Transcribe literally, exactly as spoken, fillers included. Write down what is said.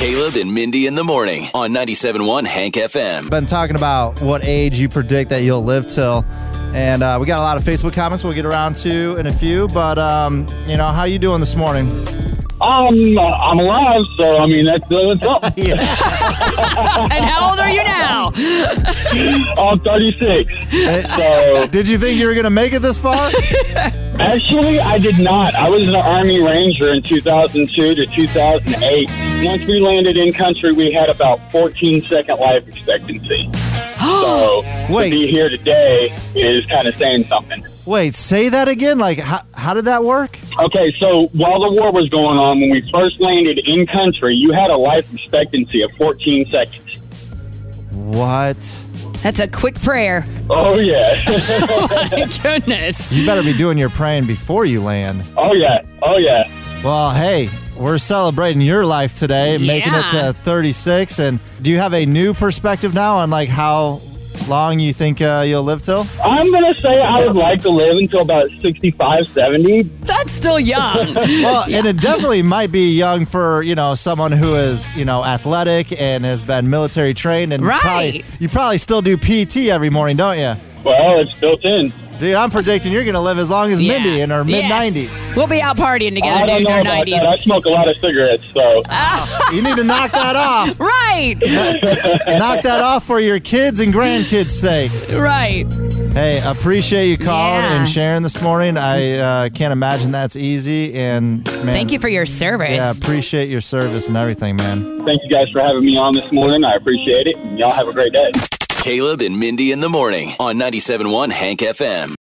Caleb and Mindy in the morning on ninety-seven point one Hank F M. Been talking about what age you predict that you'll live till. And uh, we got a lot of Facebook comments we'll get around to in a few. But, um, you know, how you doing this morning? Um, I'm alive, so, I mean, that's, that's up. And how old are you now? I'm thirty-six. So, did you think you were going to make it this far? Actually, I did not. I was an Army Ranger in two thousand two to two thousand eight. Once we landed in country, we had about fourteen second life expectancy. So, Wait. to be here today is kind of saying something. Wait, say that again? Like, how, how did that work? Okay, so while the war was going on, when we first landed in country, you had a life expectancy of fourteen seconds. What? That's a quick prayer. Oh, yeah. Oh, my goodness. You better be doing your praying before you land. Oh, yeah. Oh, yeah. Well, hey, we're celebrating your life today, Yeah. making it to thirty-six. And do you have a new perspective now on, like, how long you think uh, you'll live till? I'm going to say I would like to live until about sixty-five, seventy. That's still young. Well, and it definitely might be young for, you know, someone who is, you know, athletic and has been military trained. And Right. probably, you probably still do P T every morning, don't you? Well, it's built in. Dude, I'm predicting you're going to live as long as Yeah. Mindy in her Yes. mid-nineties. We'll be out partying together, I don't dude, in know our about nineties. that. I smoke a lot of cigarettes, so. You need to knock that off. Right. Knock that off for your kids and grandkids' sake. Right. Hey, appreciate you calling Yeah. and sharing this morning. I uh, can't imagine that's easy. And man, Thank you for your service. Yeah, appreciate your service and everything, man. Thank you guys for having me on this morning. I appreciate it. And y'all have a great day. Caleb and Mindy in the morning on ninety-seven point one Hank F M.